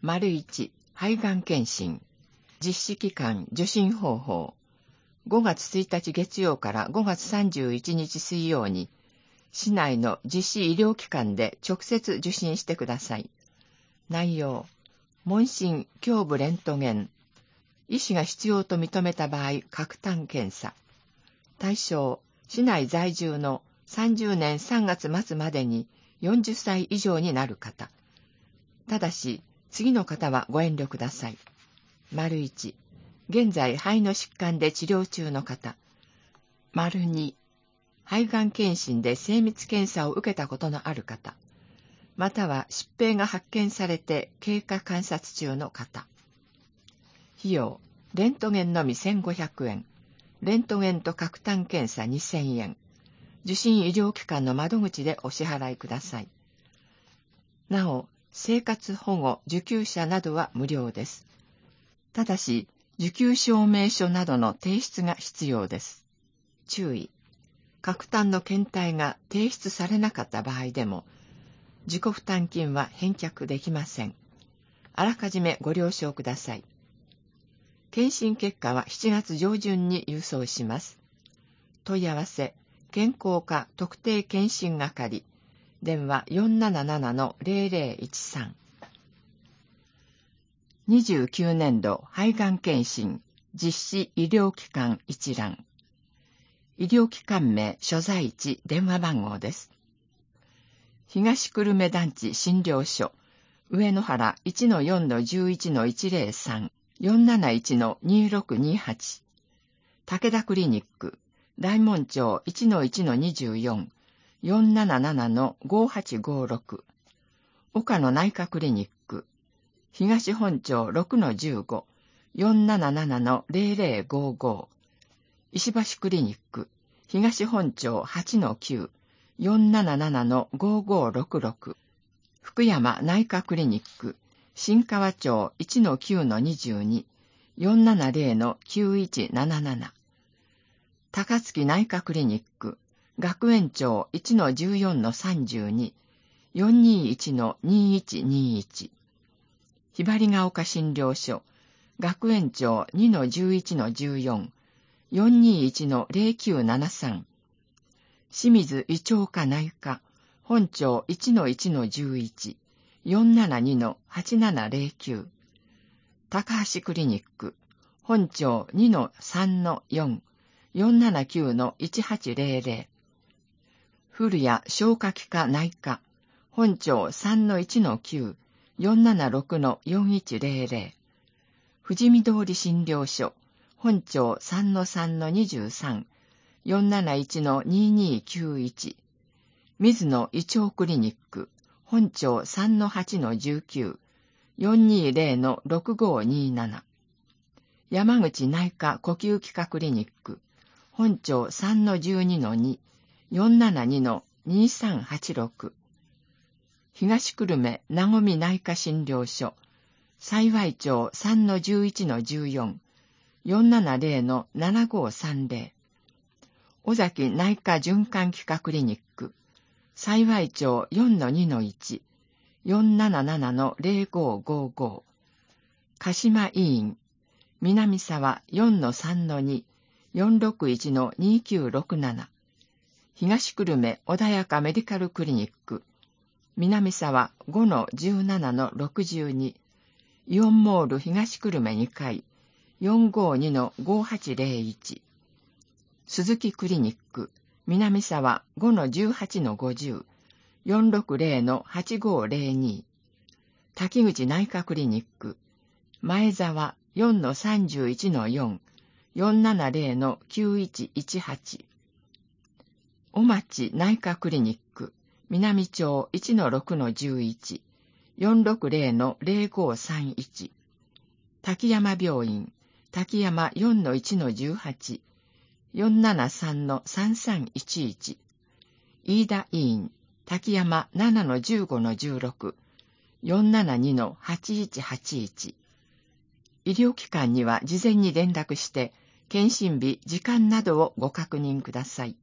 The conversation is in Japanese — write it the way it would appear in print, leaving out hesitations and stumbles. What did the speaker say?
1、肺がん検診。実施期間、受診方法。5月1日月曜から5月31日水曜に、市内の実施医療機関で直接受診してください。内容、問診、胸部レントゲン。医師が必要と認めた場合、核炭検査。対象、市内在住の30年3月末までに40歳以上になる方。ただし、次の方はご遠慮ください。1、現在肺の疾患で治療中の方。2、肺がん検診で精密検査を受けたことのある方。または疾病が発見されて経過観察中の方。費用、レントゲンのみ1500円。レントゲンと核炭検査2000円。受診医療機関の窓口でお支払いください。なお、生活保護受給者などは無料です。ただし、受給証明書などの提出が必要です。注意。核炭の検体が提出されなかった場合でも、自己負担金は返却できません。あらかじめご了承ください。検診結果は7月上旬に郵送します。問い合わせ、健康課特定検診係。電話 477-0013。29年度肺がん検診実施医療機関一覧。医療機関名、所在地、電話番号です。東久留米団地診療所、上野原 1-4-11-103、471-2628。武田クリニック、大門町 1-1-24、477-5856。岡野内科クリニック、東本町 6-15、477-0055。石橋クリニック、東本町 8-9、477-5566。福山内科クリニック、新川町 1-9-22、470-9177。高槻内科クリニック、学園町 1-14-32、421-2121。ひばりが丘診療所、学園町 2-11-14、421-0973。清水胃腸科内科、本町 1-1-11、472-8709。高橋クリニック、本町 2-3-4、479-1800。古谷消化器科内科、本町 3-1-9、476-4100。富士見通り診療所、本町 3-3-23、471-2291。水野胃腸クリニック、本町 3-8-19、420-6527。山口内科呼吸器科クリニック、本町 3-12-2、472-2386。東久留米なごみ内科診療所、幸町 3-11-14、470-7530。尾崎内科循環器科クリニック、幸町 4-2-1、477-0555。鹿島医院、南沢 4-3-2、461-2967。東久留米穏やかメディカルクリニック、南沢 5-17-62、イオンモール東久留米2階、452-5801。鈴木クリニック、南沢 5-18-50、460-8502。滝口内科クリニック、前沢 4-31-4、470-9118。小町内科クリニック、南町 1-6-11、460-0531。滝山病院、滝山 4-1-18、473-3311。飯田医院、滝山 7-15-16、472-8181。医療機関には事前に連絡して、検診日、時間などをご確認ください。